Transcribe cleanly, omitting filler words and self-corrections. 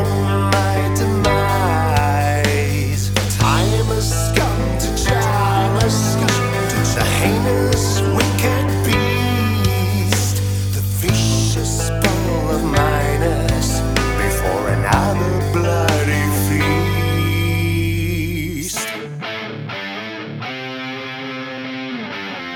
on my demise. Time has come to try the heinous